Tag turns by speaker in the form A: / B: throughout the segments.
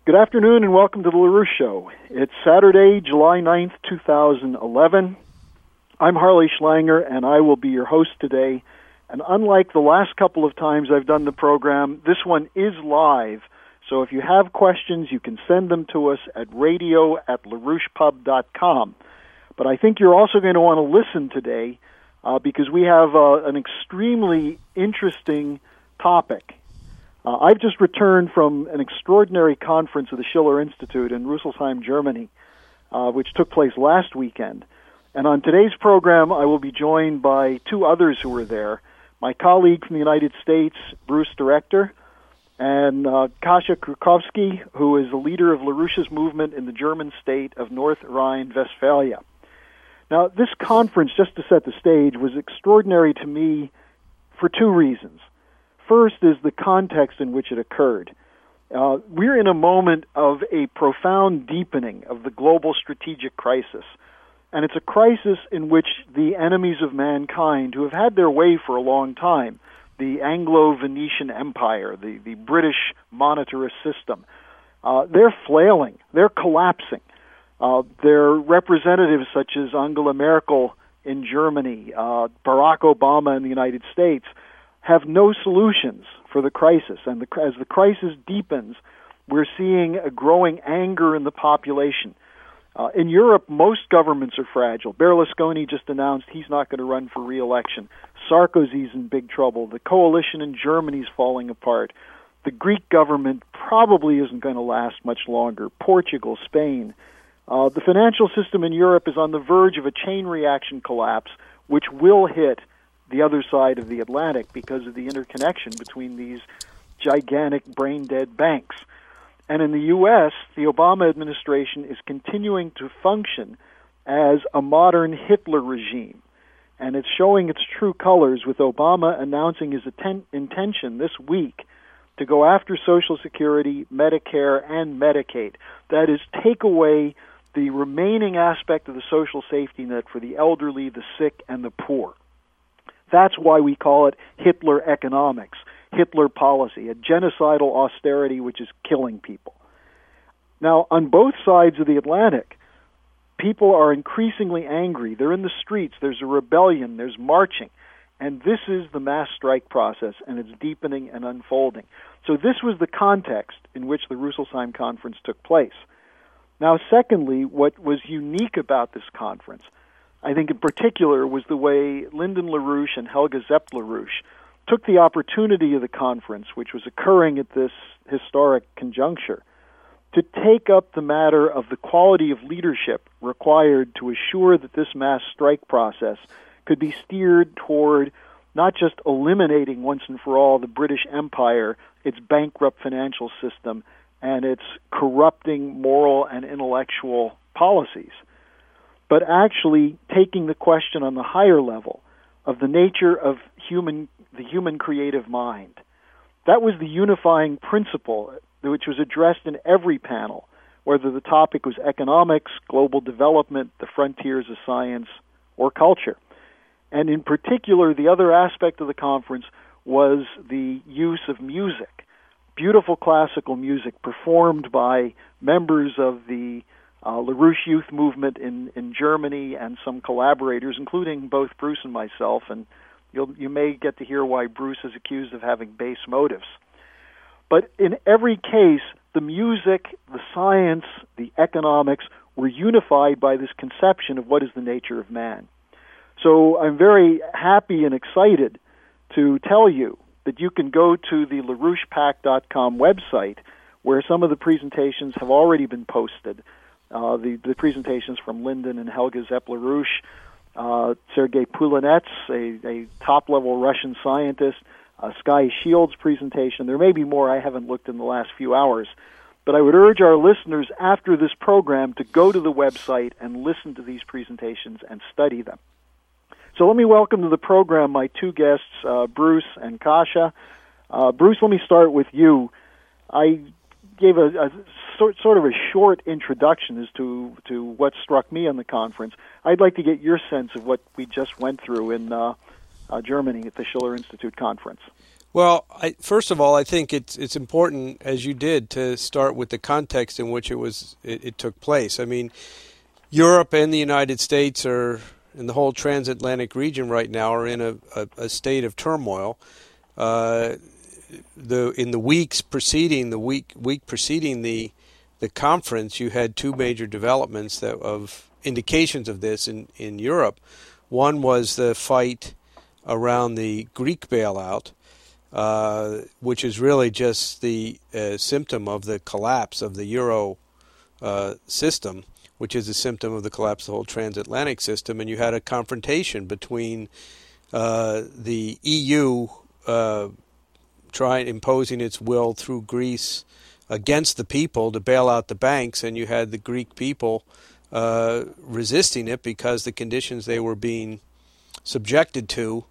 A: Good afternoon and welcome to the LaRouche Show. It's Saturday, July 9th, 2011. I'm Harley Schlanger and I will be your host today. And unlike the last couple of times I've done the program, this one is live. So if you have questions, you can send them to us at radio@larouchepub.com. But I think you're also going to want to listen today because we have an extremely interesting topic. I've just returned from an extraordinary conference of the Schiller Institute in Rüsselsheim, Germany, which took place last weekend. And on today's program, I will be joined by two others who were there. My colleague from the United States, Bruce Director, and Kasia Krukowski, who is the leader of LaRouche's movement in the German state of North Rhine-Westphalia. Now, this conference, just to set the stage, was extraordinary to me for two reasons. First is the context in which it occurred. We're in a moment of a profound deepening of the global strategic crisis. And it's a crisis in which the enemies of mankind, who have had their way for a long time, the Anglo-Venetian Empire, the British monetarist system, they're flailing, they're collapsing. Their representatives such as Angela Merkel in Germany, Barack Obama in the United States, have no solutions for the crisis. And as the crisis deepens, we're seeing a growing anger in the population. In Europe, most governments are fragile. Berlusconi just announced he's not going to run for re-election. Sarkozy's in big trouble. The coalition in Germany's falling apart. The Greek government probably isn't going to last much longer. Portugal, Spain. The financial system in Europe is on the verge of a chain reaction collapse, which will hit the other side of the Atlantic because of the interconnection between these gigantic brain-dead banks. And in the U.S., the Obama administration is continuing to function as a modern Hitler regime. And it's showing its true colors with Obama announcing his intention this week to go after Social Security, Medicare, and Medicaid. That is, take away the remaining aspect of the social safety net for the elderly, the sick, and the poor. That's why we call it Hitler economics, Hitler policy, a genocidal austerity which is killing people. Now, on both sides of the Atlantic, people are increasingly angry. They're in the streets. There's a rebellion. There's marching. And this is the mass strike process, and it's deepening and unfolding. So this was the context in which the Rüsselsheim conference took place. Now, secondly, what was unique about this conference, I think in particular, was the way Lyndon LaRouche and Helga Zepp LaRouche took the opportunity of the conference, which was occurring at this historic conjuncture, to take up the matter of the quality of leadership required to assure that this mass strike process could be steered toward not just eliminating once and for all the British Empire, its bankrupt financial system, and its corrupting moral and intellectual policies, but actually taking the question on the higher level of the nature of the human creative mind. That was the unifying principle which was addressed in every panel, whether the topic was economics, global development, the frontiers of science, or culture. And in particular, the other aspect of the conference was the use of music, beautiful classical music performed by members of the LaRouche Youth Movement in Germany and some collaborators, including both Bruce and myself, and you may get to hear why Bruce is accused of having base motives. But in every case, the music, the science, the economics were unified by this conception of what is the nature of man. So I'm very happy and excited to tell you that you can go to the LaRouchePAC.com website, where some of the presentations have already been posted. The presentations from Lyndon and Helga Zepp LaRouche, Sergei Pulanets, a top-level Russian scientist, Sky Shields' presentation. There may be more. I haven't looked in the last few hours. But I would urge our listeners after this program to go to the website and listen to these presentations and study them. So let me welcome to the program my two guests, Bruce and Kasia. Bruce, let me start with you. I gave a sort of a short introduction as to what struck me on the conference. I'd like to get your sense of what we just went through in Germany at the Schiller Institute conference.
B: Well, first of all, I think it's important, as you did, to start with the context in which it took place. I mean, Europe and the United States and the whole transatlantic region right now are in a state of turmoil. In the week preceding the conference, you had two major developments of indications of this in Europe. One was the fight around the Greek bailout, which is really just the symptom of the collapse of the euro system, which is a symptom of the collapse of the whole transatlantic system. And you had a confrontation between the EU imposing its will through Greece against the people to bail out the banks, and you had the Greek people resisting it because the conditions they were being subjected to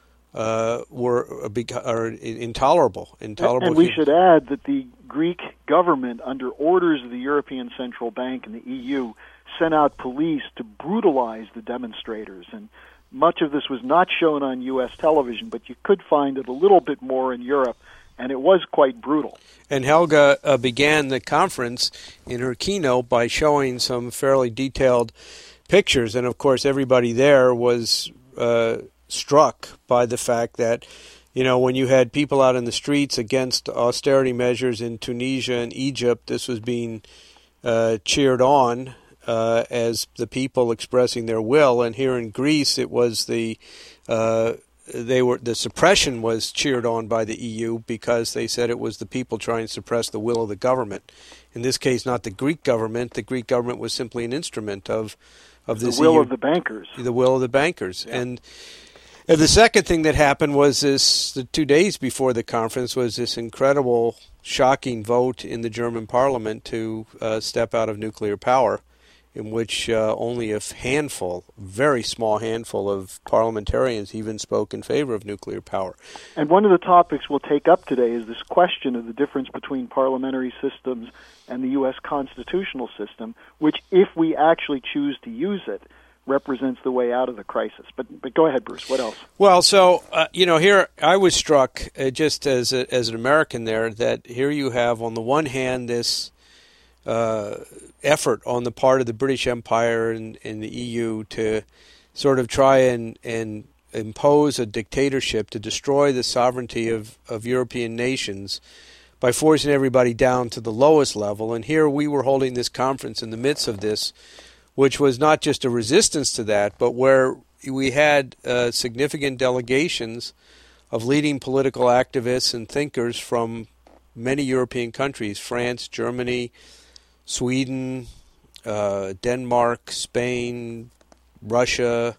B: are intolerable.
A: And we should add that the Greek government, under orders of the European Central Bank and the EU, sent out police to brutalize the demonstrators. And much of this was not shown on U.S. television, but you could find it a little bit more in Europe, and it was quite brutal.
B: And Helga began the conference in her keynote by showing some fairly detailed pictures, and of course everybody there was struck by the fact that, when you had people out in the streets against austerity measures in Tunisia and Egypt, this was being cheered on as the people expressing their will. And here in Greece, it was the suppression was cheered on by the EU because they said it was the people trying to suppress the will of the government. In this case, not the Greek government. The Greek government was simply an instrument of this
A: the will
B: EU,
A: of the bankers.
B: The will of the bankers.
A: Yeah.
B: And the second thing that happened was the 2 days before the conference was this incredible, shocking vote in the German parliament to step out of nuclear power, in which only a very small handful of parliamentarians even spoke in favor of nuclear power.
A: And one of the topics we'll take up today is this question of the difference between parliamentary systems and the U.S. constitutional system, which, if we actually choose to use it, represents the way out of the crisis. But go ahead, Bruce. What else?
B: Well, so here I was struck just as an American there that here you have on the one hand this effort on the part of the British Empire and the EU to sort of try and impose a dictatorship to destroy the sovereignty of European nations by forcing everybody down to the lowest level. And here we were holding this conference in the midst of this, which was not just a resistance to that, but where we had significant delegations of leading political activists and thinkers from many European countries: France, Germany, Sweden, Denmark, Spain, Russia,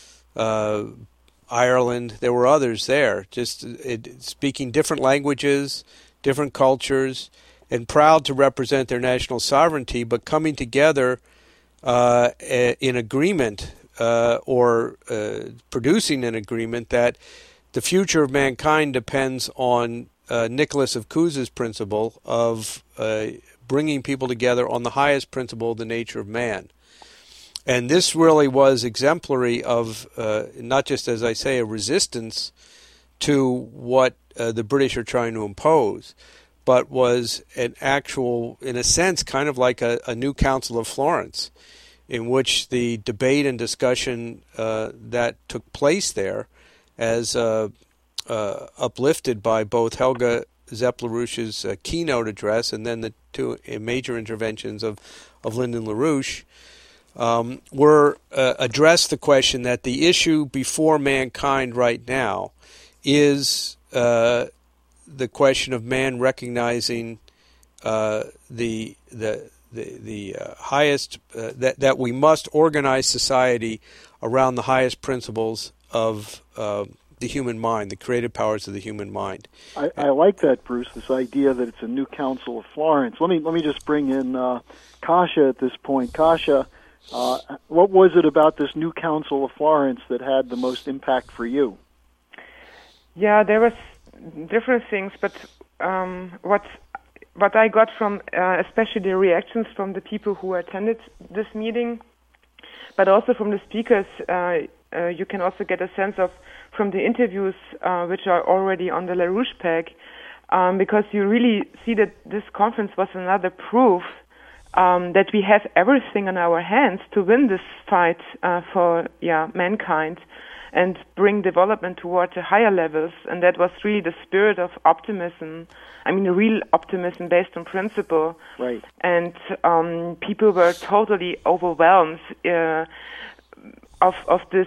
B: Ireland. There were others there, just speaking different languages, different cultures, and proud to represent their national sovereignty, but coming together in agreement or producing an agreement that the future of mankind depends on Nicholas of Cusa's principle of bringing people together on the highest principle of the nature of man. And this really was exemplary of not just, as I say, a resistance to what the British are trying to impose, but was an actual, in a sense, kind of like a new Council of Florence, in which the debate and discussion that took place there, as uplifted by both Helga Zepp-LaRouche's keynote address and then the two major interventions of Lyndon LaRouche, were addressed the question that the issue before mankind right now is the question of man recognizing the highest that we must organize society around the highest principles of the human mind, the creative powers of the human mind.
A: I like that, Bruce. This idea that it's a new Council of Florence. Let me just bring in Kasia at this point. Kasia, what was it about this new Council of Florence that had the most impact for you?
C: Yeah, there was different things, but what I got from especially the reactions from the people who attended this meeting, but also from the speakers, you can also get a sense of from the interviews which are already on the LaRouche page, because you really see that this conference was another proof that we have everything in our hands to win this fight for mankind and bring development towards the higher levels. And that was really the spirit of optimism. I mean, real optimism based on principle.
A: Right.
C: And people were totally overwhelmed of this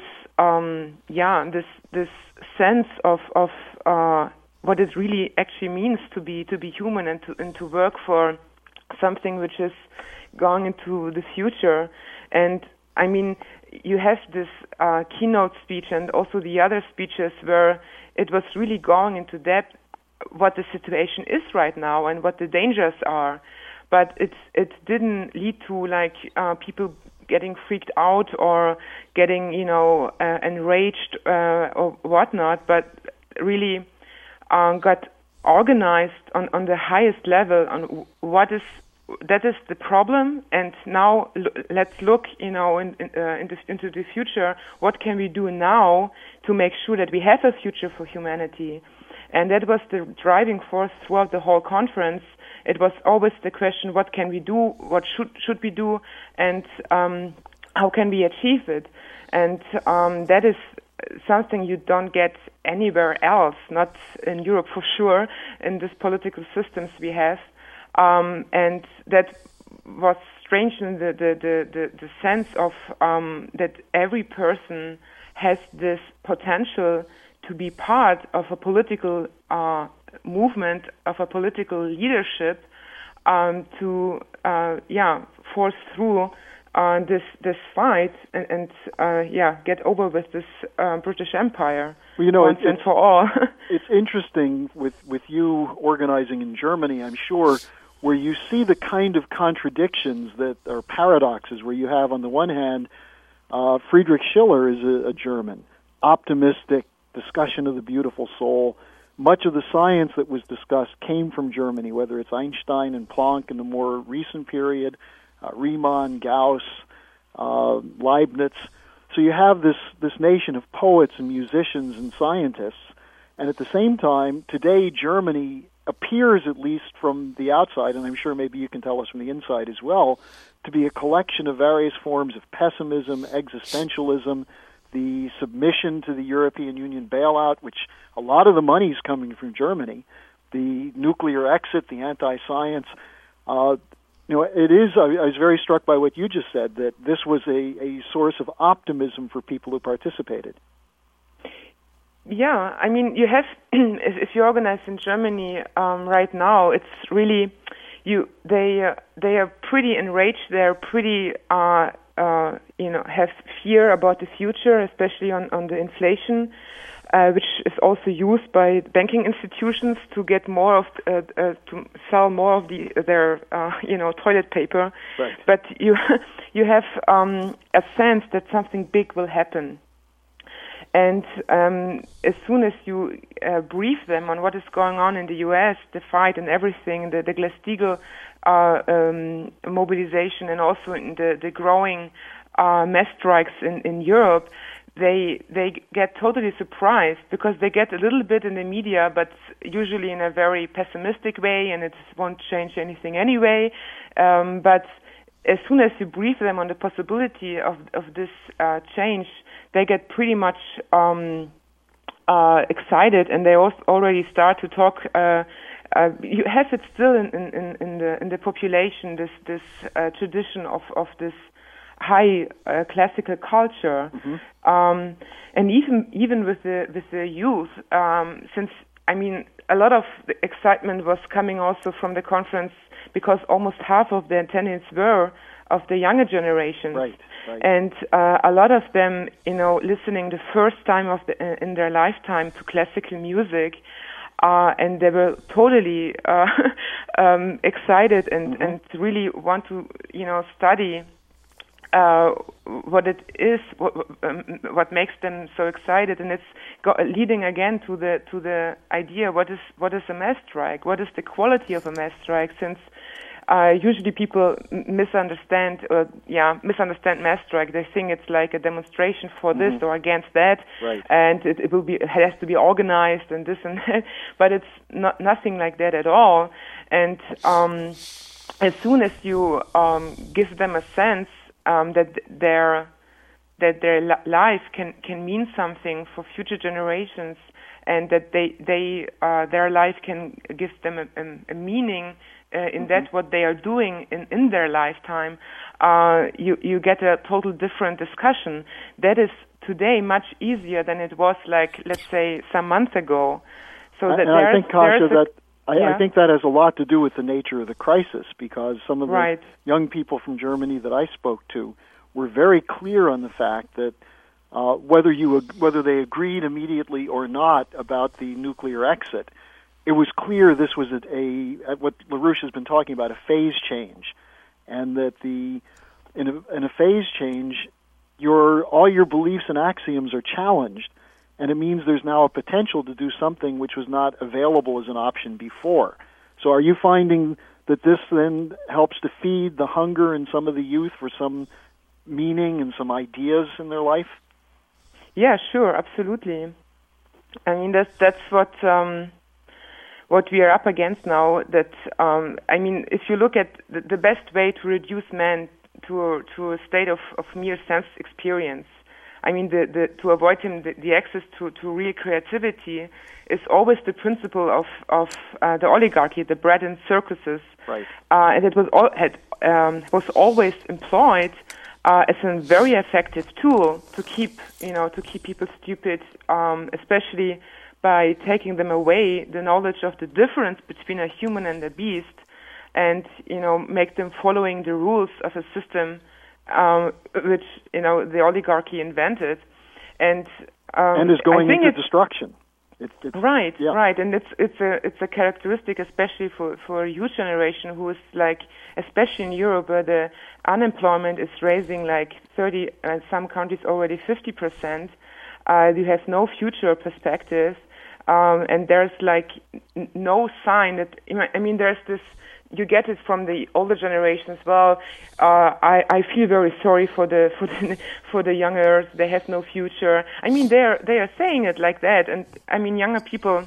C: this sense of what it really actually means to be human and to work for something which is going into the future. And I mean, you have this keynote speech and also the other speeches where it was really going into depth what the situation is right now and what the dangers are. But it didn't lead to like people getting freaked out or getting enraged or whatnot, but really got organized on the highest level on that is the problem, and now let's look, into the future. What can we do now to make sure that we have a future for humanity? And that was the driving force throughout the whole conference. It was always the question: what can we do? What should we do? And how can we achieve it? And that is something you don't get anywhere else, not in Europe for sure, in these political systems we have. And that was strange in the sense of that every person has this potential to be part of a political movement, of a political leadership, to force through this fight and get over with this British Empire once and for all.
A: It's interesting with you organizing in Germany, I'm sure, where you see the kind of contradictions that are paradoxes, where you have on the one hand Friedrich Schiller is a German, optimistic, discussion of the beautiful soul. Much of the science that was discussed came from Germany, whether it's Einstein and Planck in the more recent period, Riemann, Gauss, Leibniz. So you have this nation of poets and musicians and scientists, and at the same time, today Germany appears, at least from the outside, and I'm sure maybe you can tell us from the inside as well, to be a collection of various forms of pessimism, existentialism, the submission to the European Union bailout, which a lot of the money is coming from Germany, the nuclear exit, the anti-science. It is. I was very struck by what you just said, that this was a source of optimism for people who participated.
C: Yeah, I mean, you have, if you organize in Germany right now, it's really, they are pretty enraged. They're pretty, have fear about the future, especially on the inflation, which is also used by banking institutions to get more of, to sell more of their toilet paper.
A: Right.
C: But you have a sense that something big will happen. And as soon as you brief them on what is going on in the U.S., the fight and everything, the Glass-Steagall mobilization, and also in the growing mass strikes in Europe, they get totally surprised because they get a little bit in the media, but usually in a very pessimistic way, and it won't change anything anyway. But as soon as you brief them on the possibility of this change, they get pretty much excited, and they already start to talk. You have it still in the population, this tradition of this high classical culture, and even with the youth, since I mean a lot of the excitement was coming also from the conference because almost half of the attendants were of the younger generation.
A: Right.
C: And a lot of them, listening the first time in their lifetime to classical music, and they were totally excited and really want to, study what it is, what makes them so excited, and it's leading again to the idea: what is a mass strike? What is the quality of a mass strike? Since usually people misunderstand mass strike. They think it's like a demonstration for this or against that, and it has to be organized and this and that. But it's nothing like that at all. And as soon as you give them a sense that their life can mean something for future generations, and that their life can give them a meaning in that what they are doing in their lifetime, you get a total different discussion. That is today much easier than it was, like, let's say, some months ago. So that
A: I think, Kasia, I think that has a lot to do with the nature of the crisis, because some of the young people from Germany that I spoke to were very clear on the fact that whether they agreed immediately or not about the nuclear exit, it was clear this was what LaRouche has been talking about, a phase change, and that in a phase change, all your beliefs and axioms are challenged, and it means there's now a potential to do something which was not available as an option before. So are you finding that this then helps to feed the hunger in some of the youth for some meaning and some ideas in their life?
C: Yeah, sure, absolutely. I mean, that's what we are up against now. That I mean, if you look at the best way to reduce man to a state of mere sense experience, I mean, to avoid him the access to real creativity is always the principle of the oligarchy, the bread and circuses, and it was always employed as a very effective tool to keep people stupid, especially by taking them away the knowledge of the difference between a human and a beast, and make them following the rules of a system which the oligarchy invented, and
A: is going into destruction.
C: Right, and it's a characteristic, especially for a youth generation who is, like, especially in Europe, where the unemployment is raising like 30, and some countries already 50%. You have no future perspective, and there's like no sign that. I mean, there's this. You get it from the older generation as well. I feel very sorry for the youngers. They have no future. I mean, they are saying it like that, and I mean, younger people,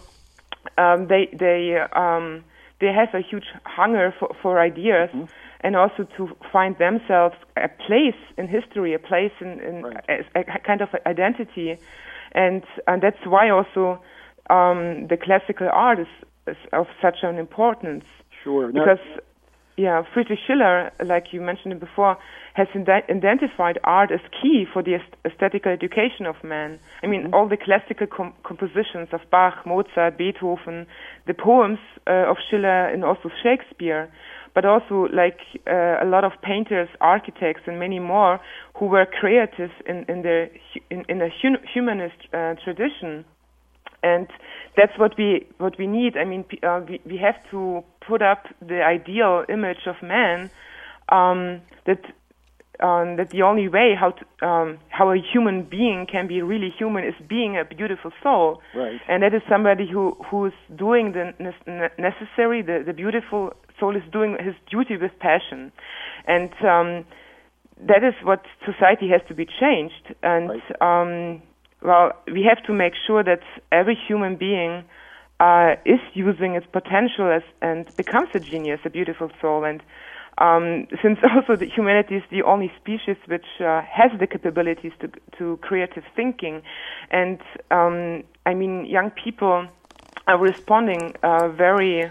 C: they have a huge hunger for ideas, and also to find themselves a place in history, a place in a kind of identity, and that's why also the classical art is of such an importance.
A: Sure.
C: Because, Friedrich Schiller, like you mentioned before, has identified art as key for the aesthetical education of man. I mean, all the classical compositions of Bach, Mozart, Beethoven, the poems of Schiller, and also Shakespeare, but also like a lot of painters, architects, and many more who were creative in a humanist tradition. And that's what we need. I mean, we have to put up the ideal image of man, that the only way how a human being can be really human is being a beautiful soul.
A: Right.
C: And that is somebody who's doing the necessary. The beautiful soul is doing his duty with passion, and that is what society has to be changed. And well, we have to make sure that every human being is using its potential and becomes a genius, a beautiful soul. And since also humanity is the only species which has the capabilities to creative thinking, and I mean, young people are responding very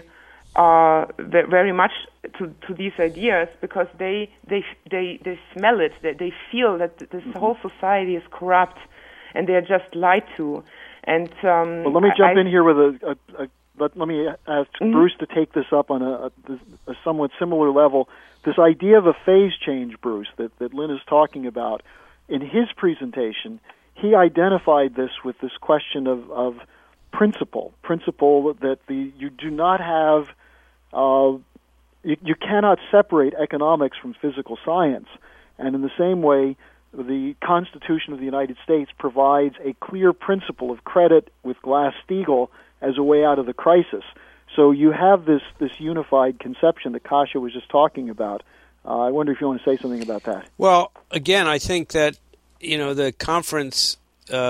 C: much to these ideas, because they smell it, they feel that this whole society is corrupt, and they are just lied to. And
A: well, let me jump in here with let me ask Bruce to take this up on a somewhat similar level. This idea of a phase change, Bruce, that Lynn is talking about, in his presentation, he identified this with this question of principle that you do not have, you cannot separate economics from physical science, and in the same way, the Constitution of the United States provides a clear principle of credit with Glass-Steagall as a way out of the crisis. So you have this unified conception that Kasia was just talking about. I wonder if you want to say something about that.
B: Well, again, I think that the conference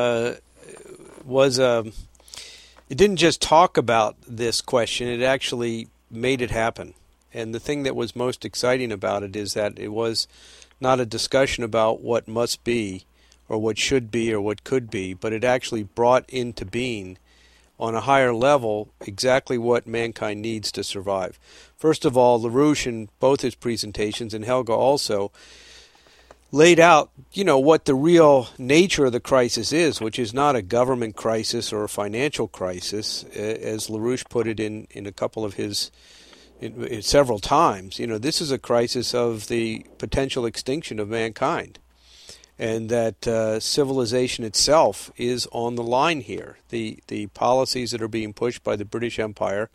B: was it didn't just talk about this question; it actually made it happen. And the thing that was most exciting about it is that it was not a discussion about what must be, or what should be, or what could be, but it actually brought into being, on a higher level, exactly what mankind needs to survive. First of all, LaRouche, in both his presentations, and Helga also, laid out, what the real nature of the crisis is, which is not a government crisis or a financial crisis, as LaRouche put it in a couple of his, several times. This is a crisis of the potential extinction of mankind, and that civilization itself is on the line here. The policies that are being pushed by the British Empire,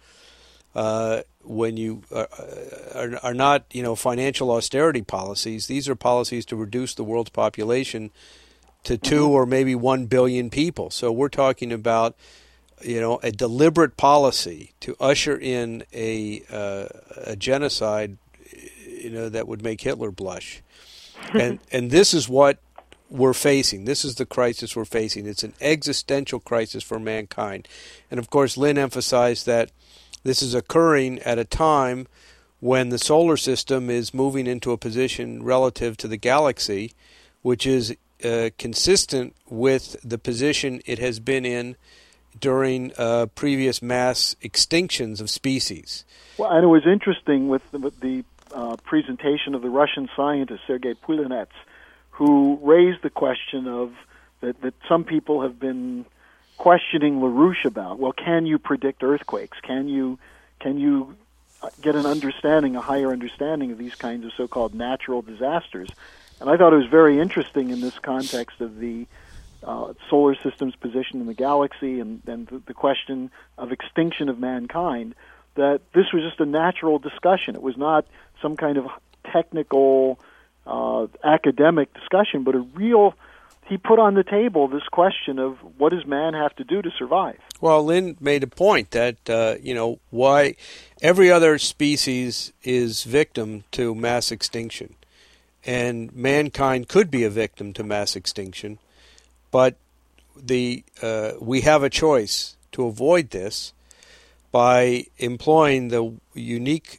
B: when you are not financial austerity policies. These are policies to reduce the world's population to 2 or maybe 1 billion people. So we're talking about a deliberate policy to usher in a genocide that would make Hitler blush. And this is what we're facing. This is the crisis we're facing. It's an existential crisis for mankind. And of course, Lynn emphasized that this is occurring at a time when the solar system is moving into a position relative to the galaxy, which is consistent with the position it has been in during previous mass extinctions of species.
A: Well, and it was interesting with the presentation of the Russian scientist Sergei Pulinets, who raised the question of that some people have been questioning LaRouche about. Well, can you predict earthquakes? Can you get an understanding, a higher understanding of these kinds of so-called natural disasters? And I thought it was very interesting in this context of the solar system's position in the galaxy and the question of extinction of mankind, that this was just a natural discussion. It was not some kind of technical, academic discussion, but he put on the table this question of what does man have to do to survive?
B: Well, Lynn made a point that, why every other species is victim to mass extinction. And mankind could be a victim to mass extinction. But we have a choice to avoid this by employing the unique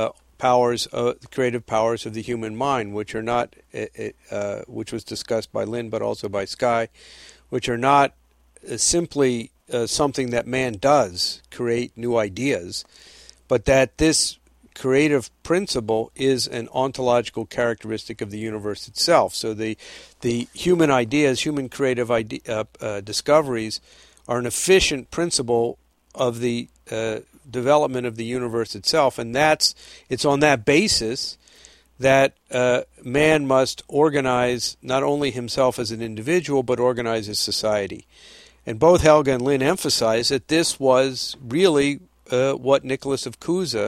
B: creative powers of the human mind, which are not, which was discussed by Lynn, but also by Skye, which are not simply something that man does, create new ideas, but that this creative principle is an ontological characteristic of the universe itself. So the human ideas, human creative discoveries, are an efficient principle of the development of the universe itself, and it's on that basis that man must organize not only himself as an individual, but organize his society. And both Helga and Lynn emphasize that this was really what Nicholas of Cusa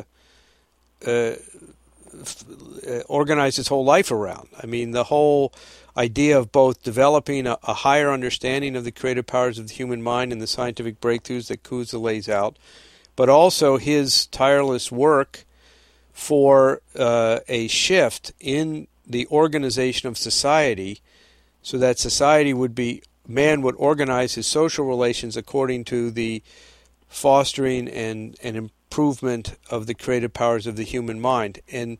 B: organized his whole life around. I mean, the whole idea of both developing a higher understanding of the creative powers of the human mind and the scientific breakthroughs that Cusa lays out, but also his tireless work for a shift in the organization of society, so that man would organize his social relations according to the fostering and improvement of the creative powers of the human mind. And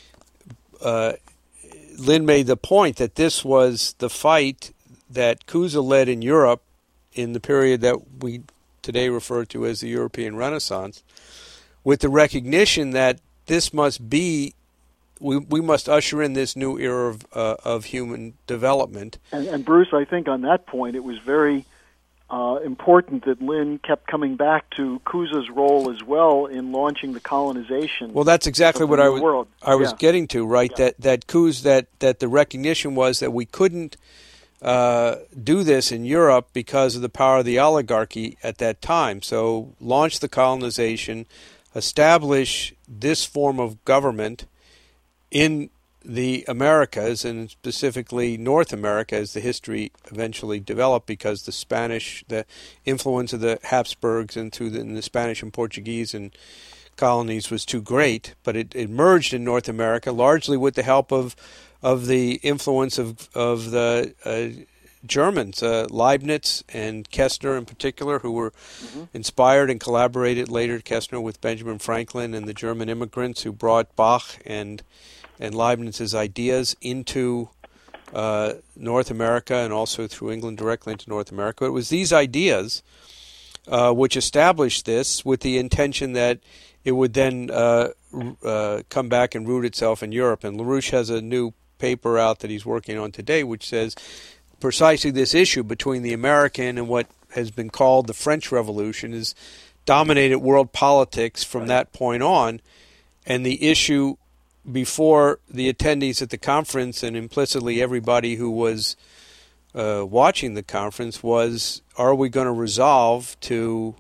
B: Lynn made the point that this was the fight that Cusa led in Europe in the period that we today refer to as the European Renaissance, with the recognition that this must be, we must usher in this new era of human development.
A: And Bruce, I think on that point it was very important that Lynn kept coming back to Cusa's role as well in launching the colonization.
B: Well, that's exactly what I was getting to, right? Yeah. That the recognition was that we couldn't do this in Europe because of the power of the oligarchy at that time. So launch the colonization, establish this form of government in the Americas, and specifically North America, as the history eventually developed, because the influence of the Habsburgs and the Spanish and Portuguese and colonies was too great, but it emerged in North America largely with the help of the influence of the Germans, Leibniz and Kestner in particular, who were inspired and collaborated later, Kestner, with Benjamin Franklin and the German immigrants who brought Bach and Leibniz's ideas into North America and also through England directly into North America. It was these ideas which established this with the intention that it would then come back and root itself in Europe. And LaRouche has a new paper out that he's working on today which says precisely this issue between the American and what has been called the French Revolution has dominated world politics from that point on, and the issue before the attendees at the conference and implicitly everybody who was watching the conference was, are we going to resolve to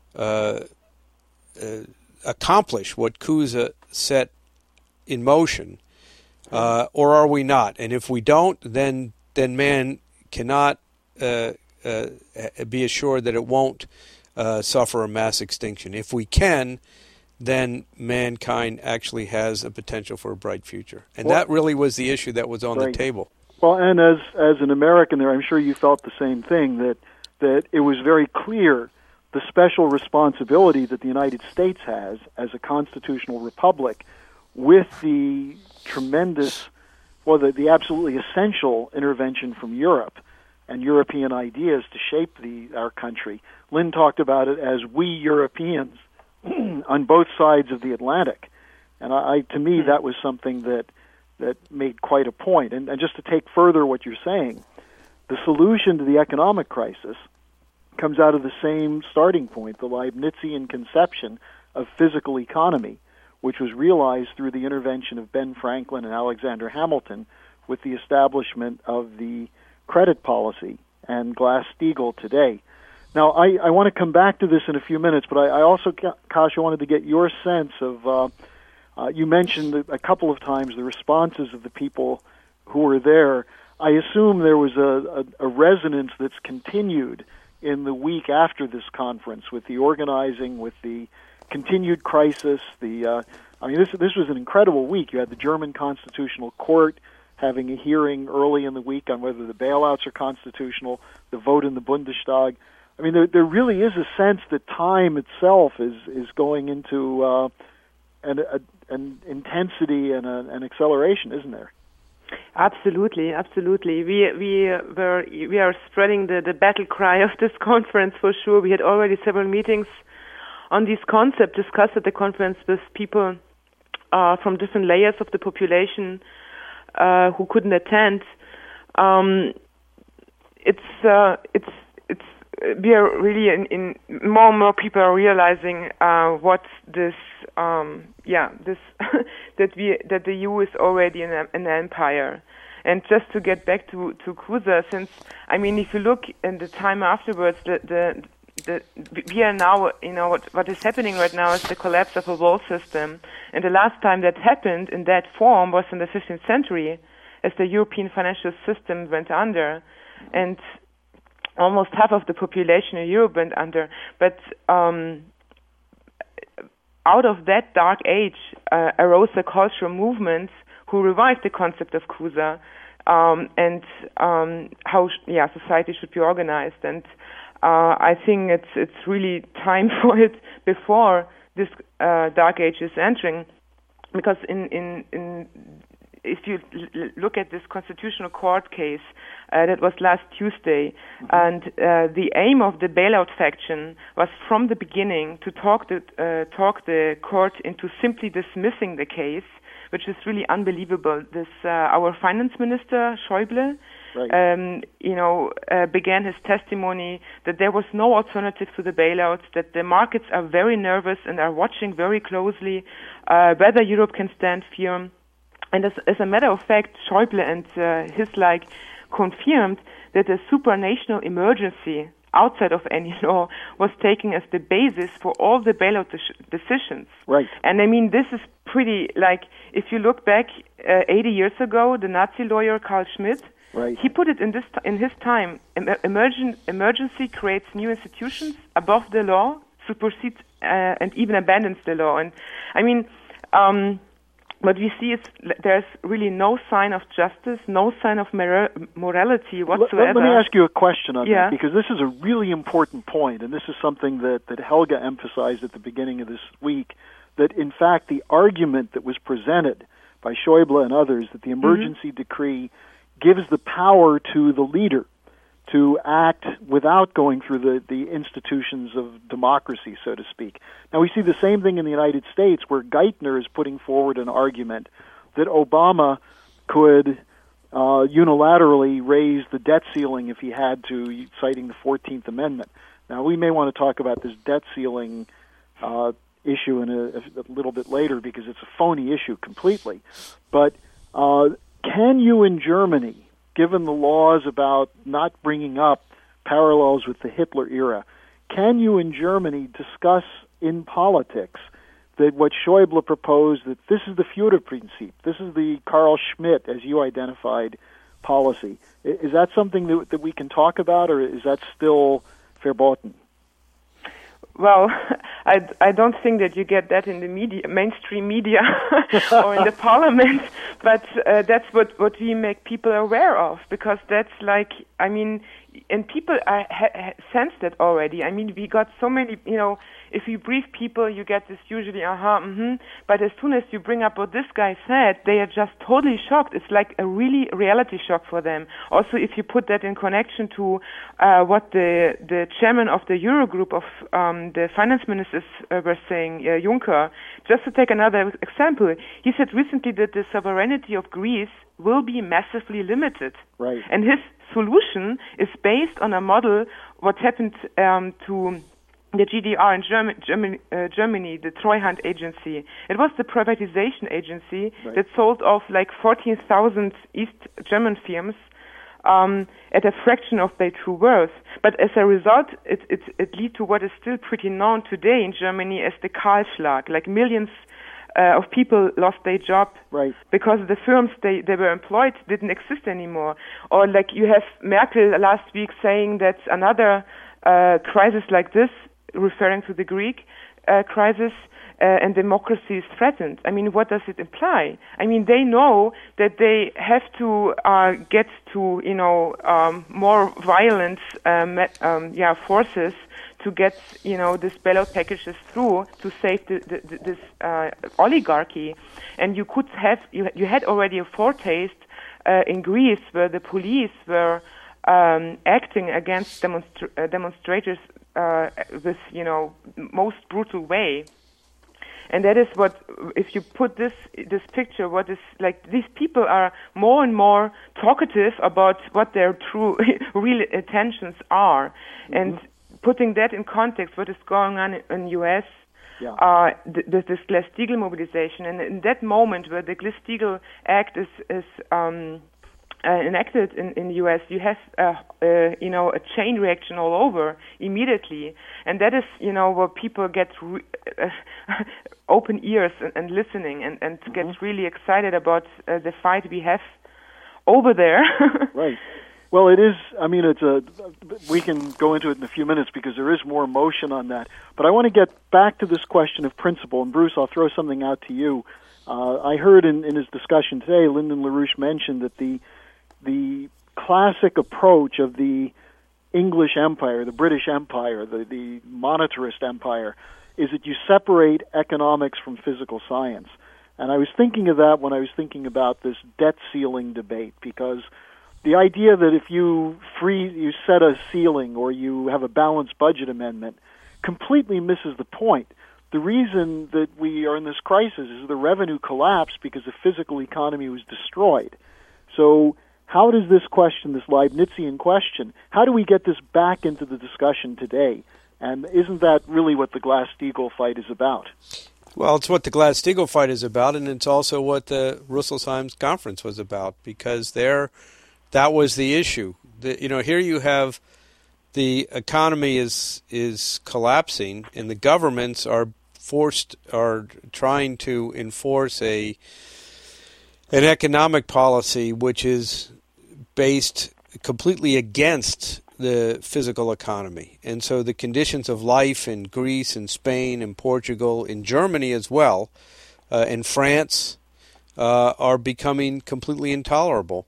B: accomplish what Cusa set in motion, or are we not? And if we don't, then man cannot be assured that it won't suffer a mass extinction. If we can, then mankind actually has a potential for a bright future. And that really was the issue that was on the table.
A: Well, and as an American there, I'm sure you felt the same thing, that it was very clear the special responsibility that the United States has as a constitutional republic with the tremendous, the absolutely essential intervention from Europe and European ideas to shape our country. Lynn talked about it as we Europeans on both sides of the Atlantic. And to me, that was something that made quite a point. And just to take further what you're saying, the solution to the economic crisis comes out of the same starting point, the Leibnizian conception of physical economy, which was realized through the intervention of Ben Franklin and Alexander Hamilton with the establishment of the credit policy and Glass-Steagall today. Now, I want to come back to this in a few minutes, but I also, Kasia, wanted to get your sense of, you mentioned a couple of times the responses of the people who were there. I assume there was a resonance that's continued in the week after this conference with the organizing, with the continued crisis. This was an incredible week. You had the German Constitutional Court having a hearing early in the week on whether the bailouts are constitutional, the vote in the Bundestag. I mean, there really is a sense that time itself is going into an intensity and an acceleration, isn't there?
C: Absolutely. We are spreading the battle cry of this conference for sure. We had already several meetings on this concept discussed at the conference with people from different layers of the population who couldn't attend. We are really in more and more people are realizing what this that the EU is already an empire. And just to get back to Cusa, since if you look in the time afterwards, we are now, what is happening right now is the collapse of a world system. And the last time that happened in that form was in the 15th century, as the European financial system went under, and almost half of the population in Europe went under. But out of that dark age arose a cultural movement who revived the concept of Cusa and how society should be organized. And I think it's really time for it before this dark age is entering, because if you look at this constitutional court case that was last Tuesday, and the aim of the bailout faction was from the beginning to talk the court into simply dismissing the case, which is really unbelievable. This our finance minister Schäuble began his testimony that there was no alternative to the bailouts, that the markets are very nervous and are watching very closely whether Europe can stand firm. And as a matter of fact, Schäuble and his confirmed that a supranational emergency outside of any law was taken as the basis for all the bailout decisions.
A: Right.
C: And this is pretty, if you look back 80 years ago, the Nazi lawyer Carl Schmitt,
A: right.
C: He put it in his time. Emergency creates new institutions above the law, supersedes and even abandons the law. And I mean, what we see is there's really no sign of justice, no sign of morality whatsoever.
A: Let me ask you a question on that, because this is a really important point, and this is something that Helga emphasized at the beginning of this week, that in fact the argument that was presented by Schäuble and others that the emergency decree gives the power to the leader to act without going through the institutions of democracy, so to speak. Now, we see the same thing in the United States, where Geithner is putting forward an argument that Obama could unilaterally raise the debt ceiling if he had to, citing the 14th Amendment. Now, we may want to talk about this debt ceiling issue in a little bit later, because it's a phony issue completely. But can you in Germany, given the laws about not bringing up parallels with the Hitler era, can you in Germany discuss in politics that what Schäuble proposed, that this is the Führerprinzip, this is the Carl Schmitt, as you identified, policy? Is that something that we can talk about, or is that still verboten?
C: Well, I don't think that you get that in the media, mainstream media, or in the parliament, but that's what we make people aware of, because that's like, I mean, and people sense that already. I mean, we got so many, if you brief people, you get this usually, but as soon as you bring up what this guy said, they are just totally shocked. It's like a really reality shock for them. Also, if you put that in connection to what the chairman of the Eurogroup of the finance ministers were saying, Juncker, just to take another example, he said recently that the sovereignty of Greece will be massively limited.
A: Right.
C: And his solution is based on a model what happened to the GDR in Germany, the Treuhand agency. It was the privatization agency that sold off like 14,000 East German firms at a fraction of their true worth. But as a result, it led to what is still pretty known today in Germany as the Kahlschlag, like millions of people lost their job because the firms they were employed didn't exist anymore. Or like you have Merkel last week saying that another crisis like this, referring to the Greek crisis, and democracy is threatened. I mean, what does it imply? I mean, they know that they have to get to, more violent forces to get, this bailout packages through to save this oligarchy. And you could have, you had already a foretaste in Greece where the police were acting against demonstrators with, most brutal way. And that is what, if you put this picture, what is like, these people are more and more talkative about what their true, real intentions are. And putting that in context, what is going on in U.S., this Glass-Steagall mobilization, and in that moment where the Glass-Steagall Act is enacted in the U.S., you have a chain reaction all over immediately, and that is where people get open ears and listening and get really excited about the fight we have over there.
A: Right. Well, it is. I mean, we can go into it in a few minutes because there is more emotion on that. But I want to get back to this question of principle. And Bruce, I'll throw something out to you. I heard in his discussion today, Lyndon LaRouche mentioned that the classic approach of the English Empire, the British Empire, the monetarist empire, is that you separate economics from physical science. And I was thinking of that when I was thinking about this debt ceiling debate, because the idea that if you set a ceiling or you have a balanced budget amendment completely misses the point. The reason that we are in this crisis is the revenue collapsed because the physical economy was destroyed. So how does this question, this Leibnizian question, how do we get this back into the discussion today? And isn't that really what the Glass-Steagall fight is about?
B: Well, it's what the Glass-Steagall fight is about, and it's also what the Rüsselsheim conference was about, because that was the issue. Here you have the economy is collapsing, and the governments are trying to enforce a an economic policy which is based completely against the physical economy. And so the conditions of life in Greece and Spain and Portugal, in Germany as well, in France, are becoming completely intolerable.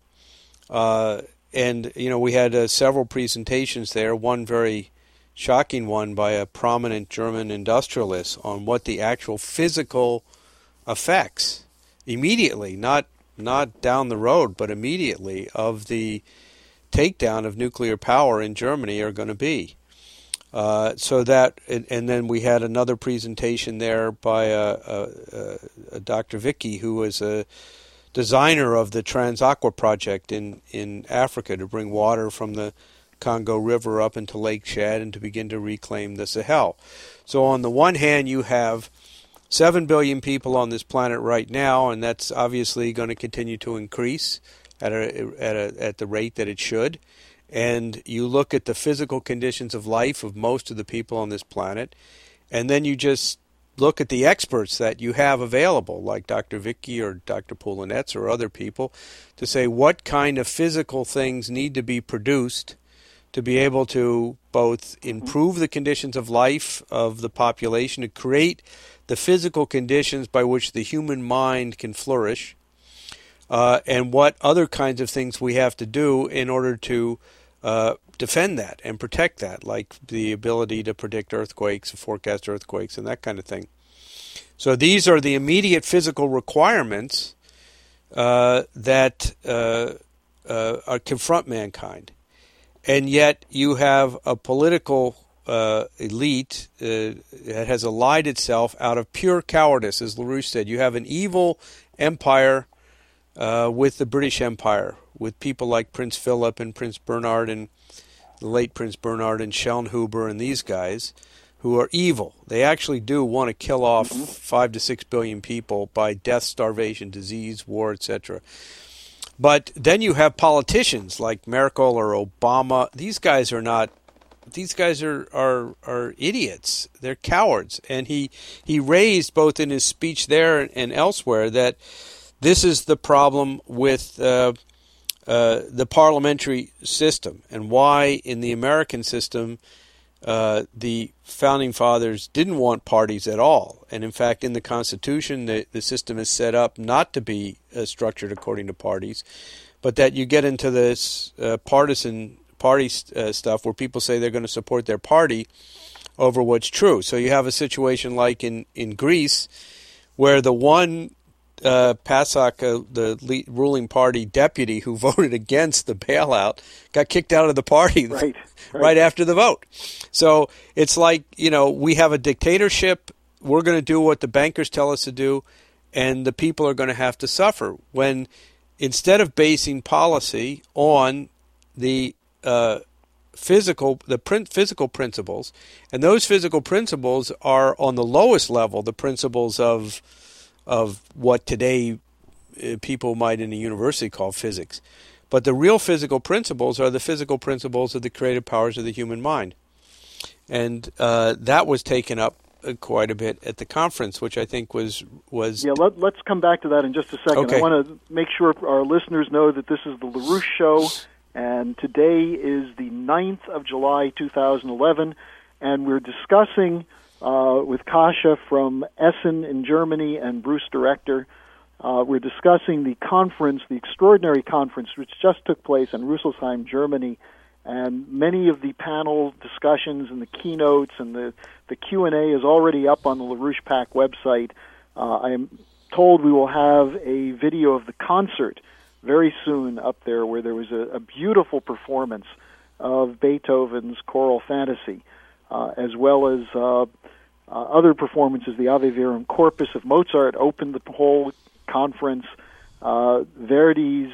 B: And, we had several presentations there, one very shocking one by a prominent German industrialist on what the actual physical effects immediately, not down the road, but immediately, of the takedown of nuclear power in Germany are going to be. So that, and then we had another presentation there by a Dr. Vicky, who was a designer of the Transaqua project in Africa to bring water from the Congo River up into Lake Chad and to begin to reclaim the Sahel. So on the one hand, you have 7 billion people on this planet right now, and that's obviously going to continue to increase at the rate that it should. And you look at the physical conditions of life of most of the people on this planet, and then you just look at the experts that you have available, like Dr. Vicky or Dr. Poulinets or other people, to say what kind of physical things need to be produced to be able to both improve the conditions of life of the population, to create the physical conditions by which the human mind can flourish, and what other kinds of things we have to do in order to defend that and protect that, like the ability to predict earthquakes, forecast earthquakes, and that kind of thing. So these are the immediate physical requirements that confront mankind. And yet you have a political elite that has allied itself out of pure cowardice, as LaRouche said. You have an evil empire with the British Empire, with people like Prince Philip and Prince Bernhard and the late Prince Bernhard and Schellnhuber and these guys who are evil. They actually do want to kill off 5 to 6 billion people by death, starvation, disease, war, etc. But then you have politicians like Merkel or Obama. These guys are not. These guys are idiots. They're cowards. And he raised both in his speech there and elsewhere that this is the problem with the parliamentary system, and why in the American system the Founding Fathers didn't want parties at all. And in fact, in the Constitution, the system is set up not to be structured according to parties, but that you get into this partisan party stuff where people say they're going to support their party over what's true. So you have a situation like in Greece, where the one PASOK, the ruling party deputy who voted against the bailout, got kicked out of the party right after the vote. So it's like, we have a dictatorship. We're going to do what the bankers tell us to do, and the people are going to have to suffer. When instead of basing policy on the physical principles, and those physical principles are on the lowest level, the principles of what today people might in a university call physics. But the real physical principles are the physical principles of the creative powers of the human mind. And that was taken up quite a bit at the conference, which I think was...
A: Yeah, let's come back to that in just a second.
B: Okay.
A: I want to make sure our listeners know that this is the LaRouche Show, and today is the 9th of July, 2011, and we're discussing... with Kasia from Essen in Germany and Bruce Director. We're discussing the conference, the extraordinary conference, which just took place in Rüsselsheim, Germany, and many of the panel discussions and the keynotes and the Q&A is already up on the LaRouche PAC website. I am told we will have a video of the concert very soon up there, where there was a beautiful performance of Beethoven's Choral Fantasy, as well as other performances. The Ave Verum Corpus of Mozart opened the whole conference. Verdi's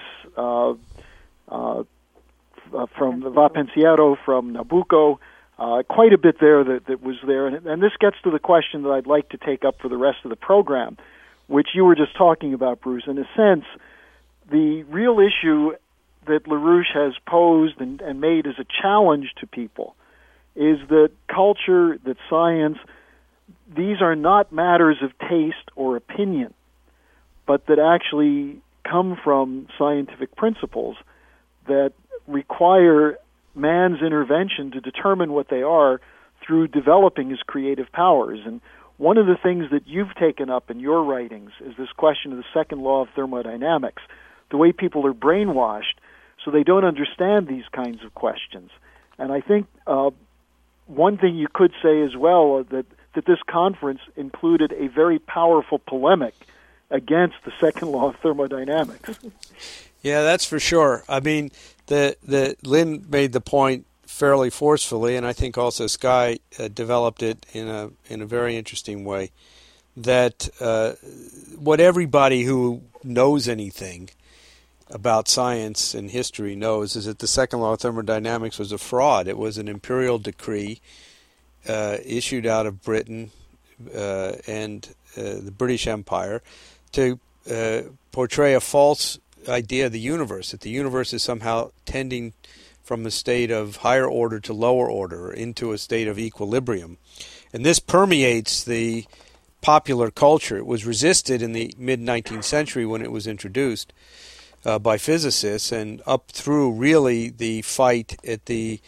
A: from the Va Pensiero from Nabucco, quite a bit there that was there. And this gets to the question that I'd like to take up for the rest of the program, which you were just talking about, Bruce. In a sense, the real issue that LaRouche has posed and made as a challenge to people is that culture, that science, these are not matters of taste or opinion, but that actually come from scientific principles that require man's intervention to determine what they are through developing his creative powers. And one of the things that you've taken up in your writings is this question of the second law of thermodynamics, the way people are brainwashed so they don't understand these kinds of questions. And I think one thing you could say as well that this conference included a very powerful polemic against the second law of thermodynamics.
B: Yeah, that's for sure. I mean, the Lynn made the point fairly forcefully, and I think also Sky developed it in a very interesting way, that what everybody who knows anything about science and history knows is that the second law of thermodynamics was a fraud. It was an imperial decree issued out of Britain and the British Empire to portray a false idea of the universe, that the universe is somehow tending from a state of higher order to lower order, into a state of equilibrium. And this permeates the popular culture. It was resisted in the mid-19th century when it was introduced by physicists, and up through really the fight at the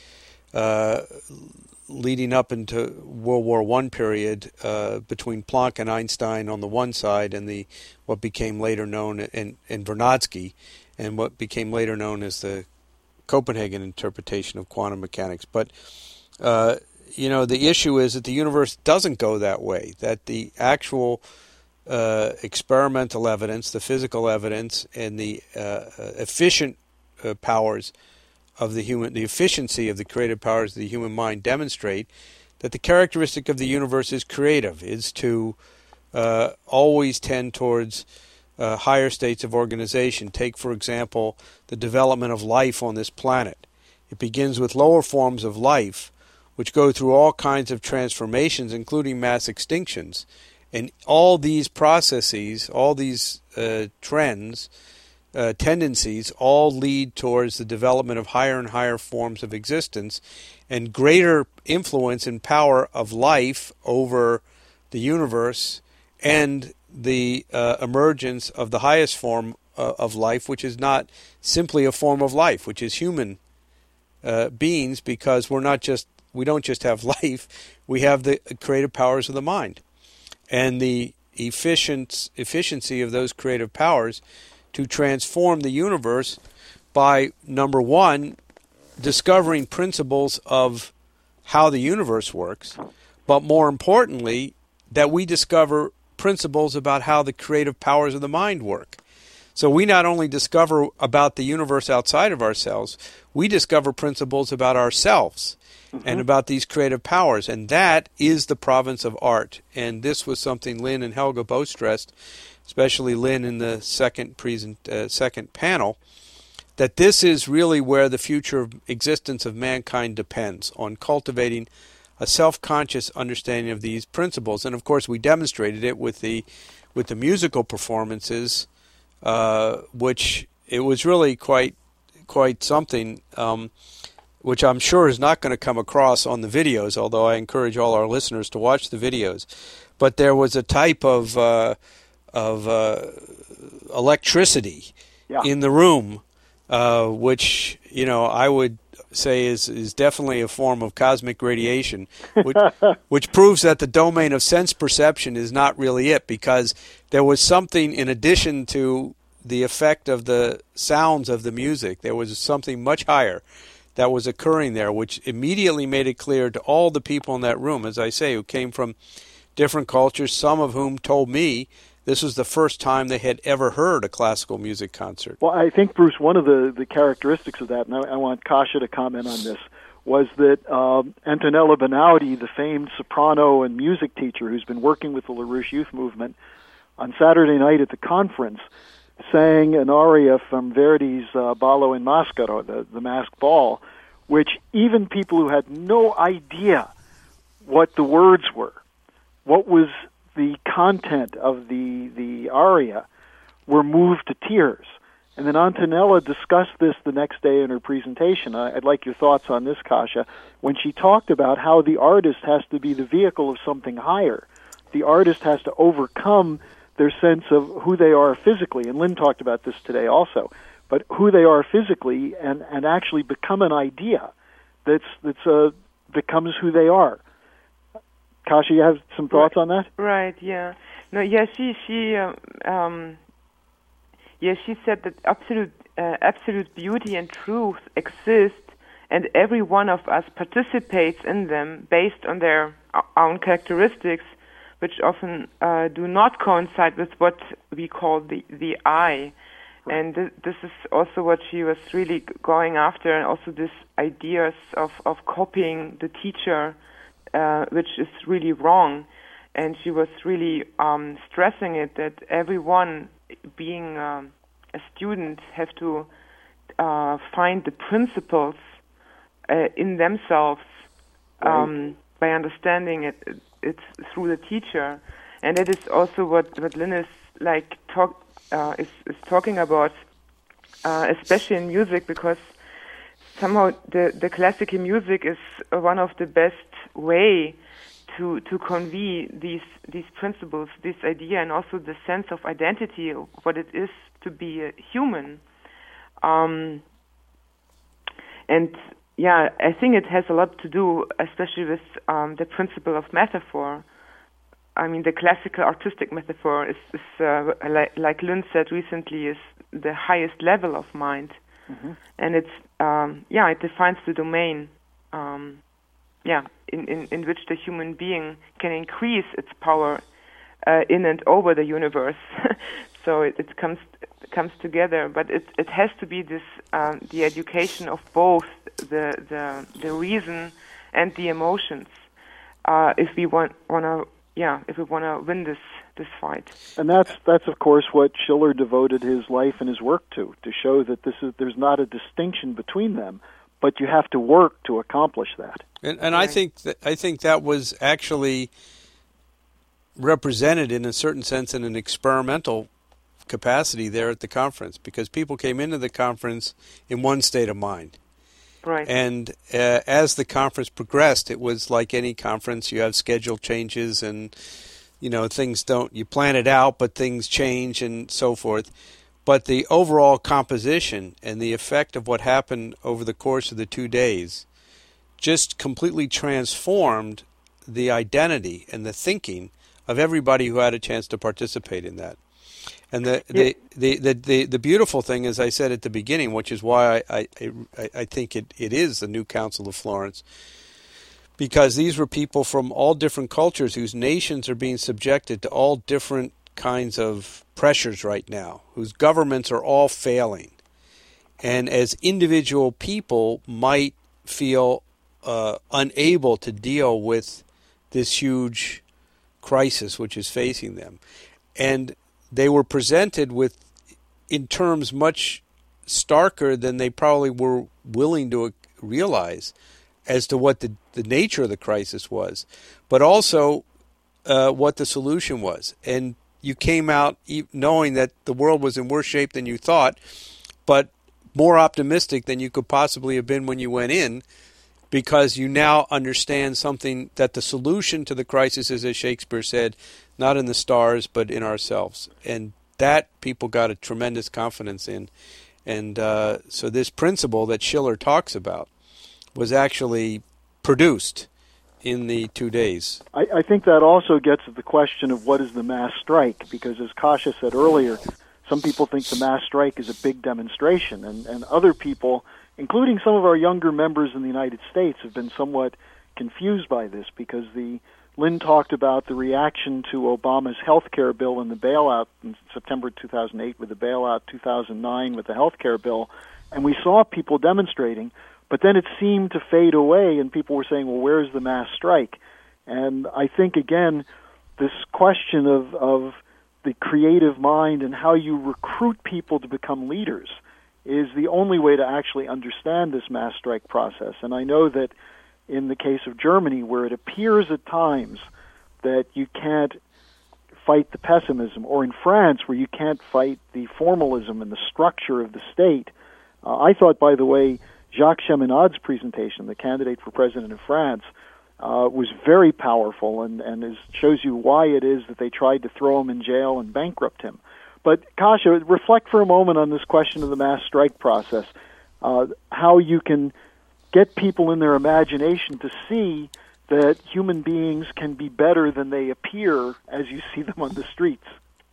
B: leading up into World War I period between Planck and Einstein on the one side, and what became later known and Vernadsky, and what became later known as the Copenhagen interpretation of quantum mechanics. But the issue is that the universe doesn't go that way, that the actual experimental evidence, the physical evidence, and the efficient powers of the efficiency of the creative powers of the human mind demonstrate that the characteristic of the universe is creative, is to always tend towards higher states of organization. Take, for example, the development of life on this planet. It begins with lower forms of life, which go through all kinds of transformations, including mass extinctions. And all these processes, all these trends, tendencies, all lead towards the development of higher and higher forms of existence and greater influence and power of life over the universe, and the emergence of the highest form of life, which is not simply a form of life, which is human beings, because we don't just have life, we have the creative powers of the mind. And the efficiency of those creative powers to transform the universe by, number one, discovering principles of how the universe works, but more importantly, that we discover principles about how the creative powers of the mind work. So we not only discover about the universe outside of ourselves, we discover principles about ourselves and about these creative powers, and that is the province of art. And this was something Lynn and Helga both stressed, especially Lynn in the second panel, that this is really where the future of existence of mankind depends, on cultivating a self-conscious understanding of these principles. And of course we demonstrated it with the musical performances, which it was really quite something, which I'm sure is not going to come across on the videos, although I encourage all our listeners to watch the videos. But there was a type of electricity in the room, which I would say is definitely a form of cosmic radiation, which proves that the domain of sense perception is not really it, because there was something in addition to the effect of the sounds of the music. There was something much higher that was occurring there, which immediately made it clear to all the people in that room, as I say, who came from different cultures, some of whom told me this was the first time they had ever heard a classical music concert.
A: Well, I think, Bruce, one of the characteristics of that, and I want Kasia to comment on this, was that Antonella Benaudi, the famed soprano and music teacher who's been working with the LaRouche Youth Movement, on Saturday night at the conference, sang an aria from Verdi's Ballo in Maschera, the Masked Ball, which even people who had no idea what the words were, what was the content of the aria, were moved to tears. And then Antonella discussed this the next day in her presentation. I'd like your thoughts on this, Kasia, when she talked about how the artist has to be the vehicle of something higher. The artist has to overcome their sense of who they are physically, and Lynn talked about this today also, but who they are physically and actually become an idea that's becomes who they are. Kasia, you have some thoughts on that?
C: Right. Yeah. No. Yeah. She said that absolute beauty and truth exist, and every one of us participates in them based on their own characteristics, which often do not coincide with what we call the I. And this is also what she was really going after, and also this ideas of copying the teacher, which is really wrong. And she was really stressing it, that everyone, being a student, have to find the principles in themselves by understanding it's through the teacher. And that is also what Lynn is talking about, especially in music, because somehow the classical music is one of the best way to convey these principles, this idea, and also the sense of identity of what it is to be a human. And yeah, I think it has a lot to do, especially with the principle of metaphor. I mean, the classical artistic metaphor is like Lynn said recently, is the highest level of mind, and it's it defines the domain, in which the human being can increase its power in and over the universe. So it comes together, but it has to be this the education of both the reason and the emotions if we want to win this fight.
A: And that's of course what Schiller devoted his life and his work to show that there's not a distinction between them, but you have to work to accomplish that.
B: And right. I think that was actually represented in a certain sense in an experimental capacity there at the conference, because people came into the conference in one state of mind.
C: Right.
B: And as the conference progressed, it was like any conference. You have schedule changes and, things you plan it out, but things change and so forth. But the overall composition and the effect of what happened over the course of the 2 days just completely transformed the identity and the thinking of everybody who had a chance to participate in that. And the beautiful thing, as I said at the beginning, which is why I think it is the new Council of Florence, because these were people from all different cultures whose nations are being subjected to all different kinds of pressures right now, whose governments are all failing. And as individual people might feel unable to deal with this huge crisis which is facing them. And they were presented with, in terms much starker than they probably were willing to realize, as to what the nature of the crisis was, but also what the solution was. And you came out knowing that the world was in worse shape than you thought, but more optimistic than you could possibly have been when you went in, because you now understand something, that the solution to the crisis is, as Shakespeare said, not in the stars, but in ourselves. And that people got a tremendous confidence in. And so this principle that Schiller talks about was actually produced in the 2 days.
A: I think that also gets at the question of what is the mass strike, because as Kasia said earlier, some people think the mass strike is a big demonstration, and other people, including some of our younger members in the United States, have been somewhat confused by this, because Lynn talked about the reaction to Obama's health care bill and the bailout in September 2008 with the bailout, 2009 with the health care bill, and we saw people demonstrating, but then it seemed to fade away, and people were saying, well, where's the mass strike? And I think, again, this question of the creative mind and how you recruit people to become leaders is the only way to actually understand this mass strike process. And I know that in the case of Germany, where it appears at times that you can't fight the pessimism, or in France, where you can't fight the formalism and the structure of the state. I thought, by the way, Jacques Cheminad's presentation, the candidate for president of France, was very powerful and shows you why it is that they tried to throw him in jail and bankrupt him. But Kasia, reflect for a moment on this question of the mass strike process, how you can get people in their imagination to see that human beings can be better than they appear as you see them on the streets.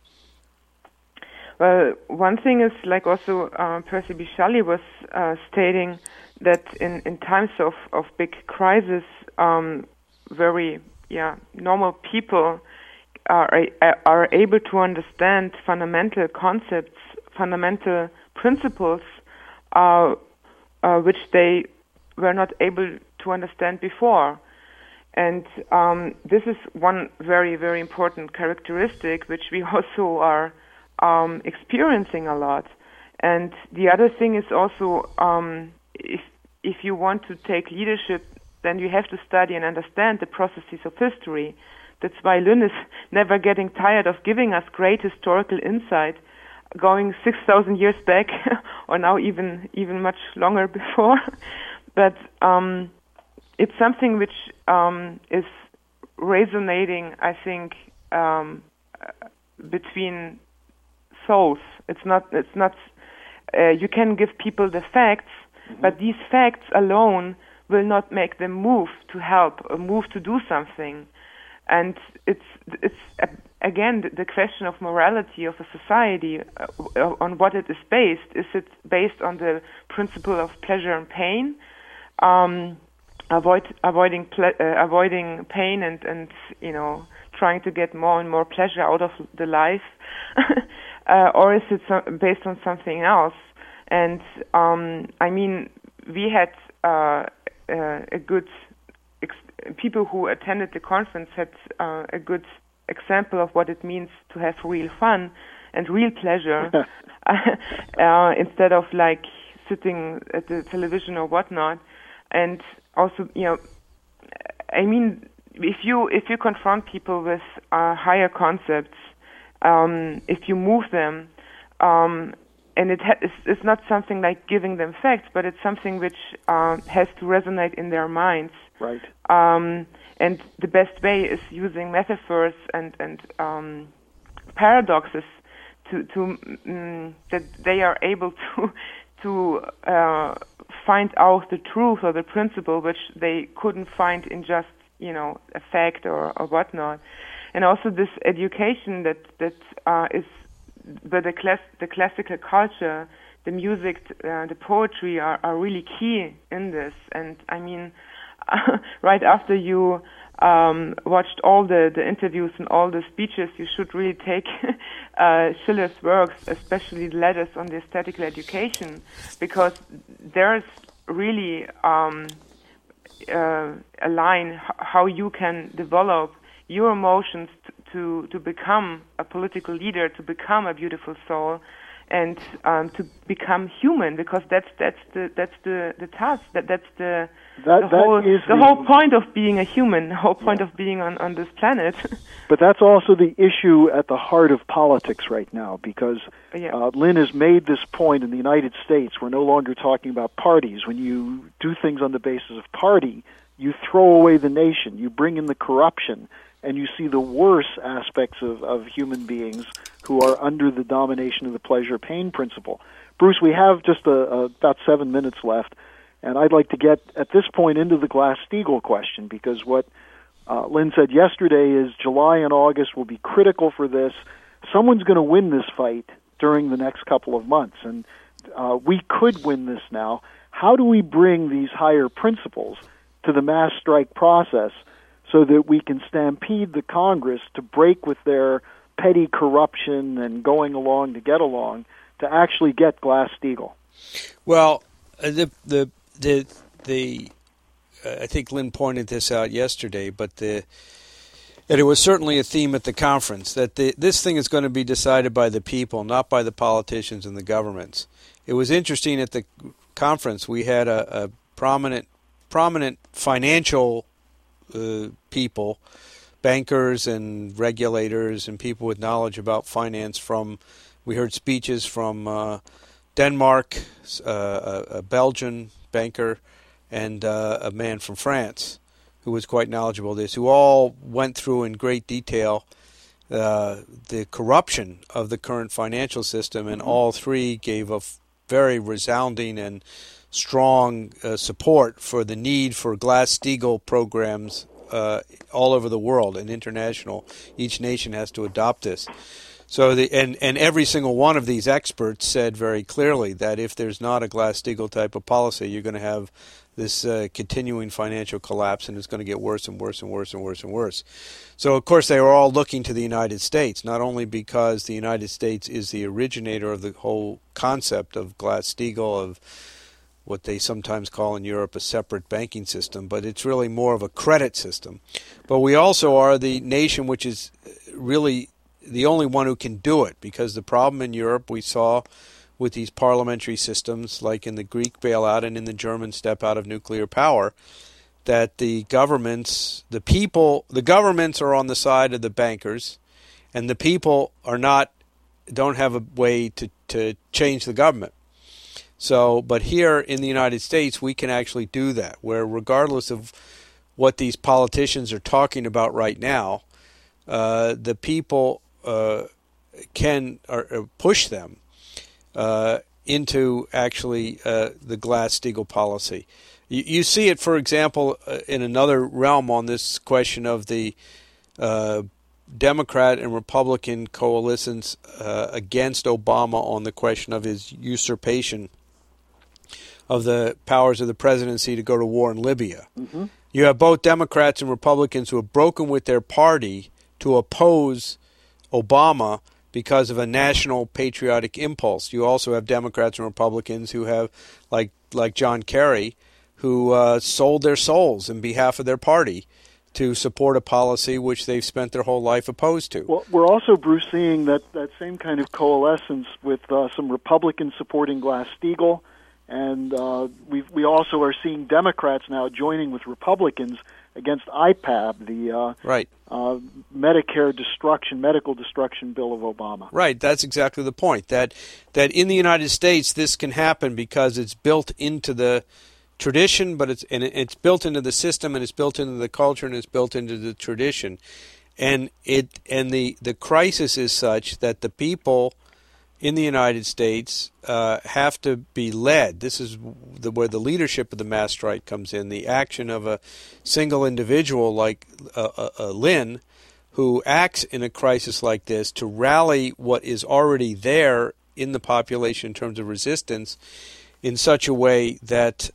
C: Well, one thing is, like also Percy B. Shelley was stating, that in times of big crisis, very normal people are able to understand fundamental concepts, fundamental principles, which they were not able to understand before. And this is one very, very important characteristic which we also are experiencing a lot. And the other thing is also, if you want to take leadership, then you have to study and understand the processes of history. That's why Lynn is never getting tired of giving us great historical insight, going 6,000 years back, or now even much longer before. But it's something which is resonating, I think, between souls. It's not. You can give people the facts, but these facts alone will not make them move to help or move to do something. And it's again the question of morality of a society, on what it is based. Is it based on the principle of pleasure and pain, avoiding pain and trying to get more and more pleasure out of the life, or is it based on something else? And I mean, we had a good people who attended the conference had a good example of what it means to have real fun and real pleasure instead of like sitting at the television or whatnot. And also, I mean, if you confront people with higher concepts, if you move them, and it's not something like giving them facts, but it's something which has to resonate in their minds.
A: Right.
C: And the best way is using metaphors and paradoxes to that they are able to find out the truth or the principle which they couldn't find in just a fact or whatnot. And also this education that is, but the classical culture, the music, the poetry are really key in this. And I mean, right after you watched all the interviews and all the speeches, you should really take Schiller's works, especially the letters on the aesthetical education, because there's really a line how you can develop your emotions to become a political leader, to become a beautiful soul, and to become human, because that's the task. That's the whole point of being a human, the whole point of being on this planet.
A: But that's also the issue at the heart of politics right now, because Lynn has made this point in the United States. We're no longer talking about parties. When you do things on the basis of party, you throw away the nation, you bring in the corruption, and you see the worst aspects of human beings who are under the domination of the pleasure-pain principle. Bruce, we have just about 7 minutes left, and I'd like to get, at this point, into the Glass-Steagall question, because what Lynn said yesterday is July and August will be critical for this. Someone's going to win this fight during the next couple of months, and we could win this now. How do we bring these higher principles to the mass strike process so that we can stampede the Congress to break with their petty corruption and going along to get along to actually get Glass-Steagall?
B: Well, I think Lynn pointed this out yesterday, and it was certainly a theme at the conference, that this thing is going to be decided by the people, not by the politicians and the governments. It was interesting at the conference, we had a prominent financial people, bankers and regulators and people with knowledge about finance we heard speeches from Denmark, a Belgian banker, and a man from France who was quite knowledgeable of this, who all went through in great detail the corruption of the current financial system, and all three gave a very resounding and strong support for the need for Glass-Steagall programs all over the world and international. Each nation has to adopt this. So and every single one of these experts said very clearly that if there's not a Glass-Steagall type of policy, you're going to have this continuing financial collapse, and it's going to get worse and worse and worse and worse and worse. So, of course, they were all looking to the United States, not only because the United States is the originator of the whole concept of Glass-Steagall, of what they sometimes call in Europe a separate banking system, but it's really more of a credit system. But we also are the nation which is really the only one who can do it, because the problem in Europe we saw with these parliamentary systems, like in the Greek bailout and in the German step out of nuclear power, that the governments are on the side of the bankers, and the people don't have a way to change the government. So, but here in the United States, we can actually do that, where regardless of what these politicians are talking about right now, the people can push them into actually the Glass-Steagall policy. You see it, for example, in another realm on this question of the Democrat and Republican coalitions against Obama on the question of his usurpation of the powers of the presidency to go to war in Libya. Mm-hmm. You have both Democrats and Republicans who have broken with their party to oppose Obama because of a national patriotic impulse. You also have Democrats and Republicans who have, like John Kerry, who sold their souls in behalf of their party to support a policy which they've spent their whole life opposed to.
A: Well, we're also, Bruce, seeing that same kind of coalescence with some Republicans supporting Glass-Steagall, and we also are seeing Democrats now joining with Republicans against IPAB, the Medicare medical destruction bill of Obama.
B: Right, that's exactly the point. That in the United States this can happen because it's built into the tradition, but it's built into the system, and it's built into the culture, and it's built into the tradition. And the crisis is such that the people in the United States have to be led. This is where the leadership of the mass strike comes in, the action of a single individual like Lynn, who acts in a crisis like this to rally what is already there in the population in terms of resistance in such a way that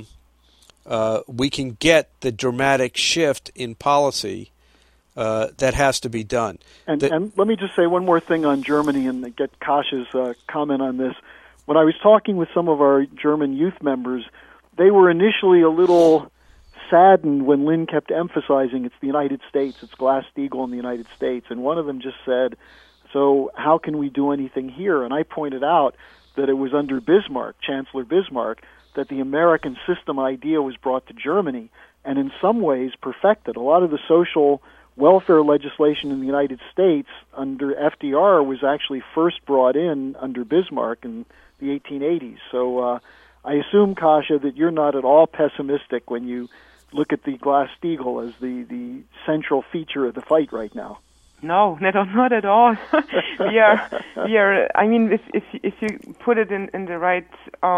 B: we can get the dramatic shift in policy that has to be done.
A: And let me just say one more thing on Germany and get Kassia's comment on this. When I was talking with some of our German youth members, they were initially a little saddened when Lynn kept emphasizing it's the United States, it's Glass-Steagall in the United States. And one of them just said, so how can we do anything here? And I pointed out that it was under Bismarck, Chancellor Bismarck, that the American system idea was brought to Germany and in some ways perfected. A lot of the social welfare legislation in the United States under FDR was actually first brought in under Bismarck in the 1880s. So I assume, Kassia, that you're not at all pessimistic when you look at the Glass-Steagall as the central feature of the fight right now.
C: No, not at all. we are. I mean, if you put it in the right.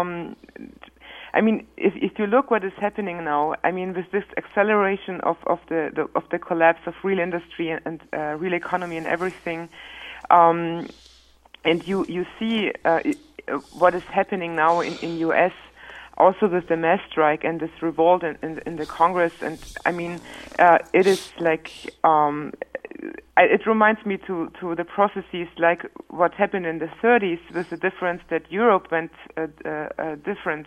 C: I mean, if you look what is happening now, I mean, with this acceleration of the collapse of real industry and real economy and everything, and you see what is happening now in U.S. also with the mass strike and this revolt in the Congress, and I mean, it is like. It reminds me to the processes like what happened in the 30s, with the difference that Europe went a different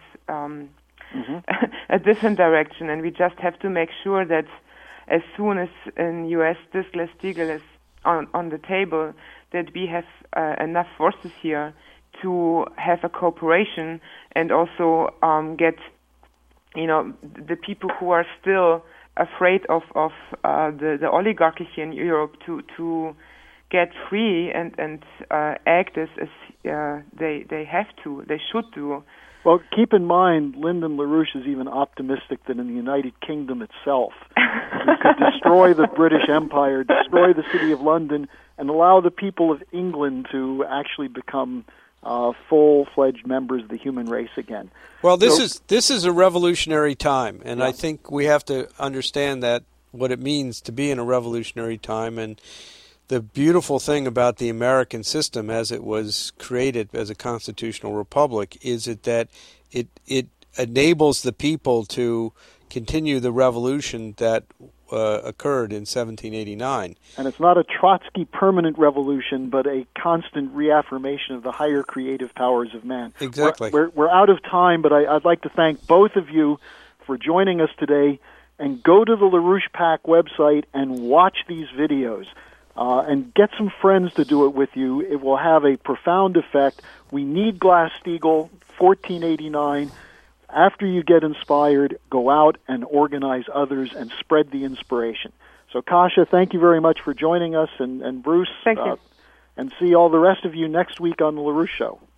C: direction, and we just have to make sure that as soon as in U.S. this Glass-Steagall is on the table, that we have enough forces here to have a cooperation and also get the people who are still afraid of the oligarchy here in Europe to get free and act as they have to, they should do.
A: Well, keep in mind, Lyndon LaRouche is even optimistic that in the United Kingdom itself, we could destroy the British Empire, destroy the City of London, and allow the people of England to actually become full-fledged members of the human race again.
B: Well, this is a revolutionary time, and I think we have to understand that what it means to be in a revolutionary time. And the beautiful thing about the American system as it was created as a constitutional republic is that it enables the people to continue the revolution that occurred in 1789.
A: And it's not a Trotsky permanent revolution, but a constant reaffirmation of the higher creative powers of man.
B: Exactly.
A: We're out of time, but I'd like to thank both of you for joining us today. And go to the LaRouche PAC website and watch these videos. And get some friends to do it with you. It will have a profound effect. We need Glass-Steagall, 1489. After you get inspired, go out and organize others and spread the inspiration. So, Kasia, thank you very much for joining us, and Bruce.
C: Thank you.
A: And see all the rest of you next week on the LaRouche Show.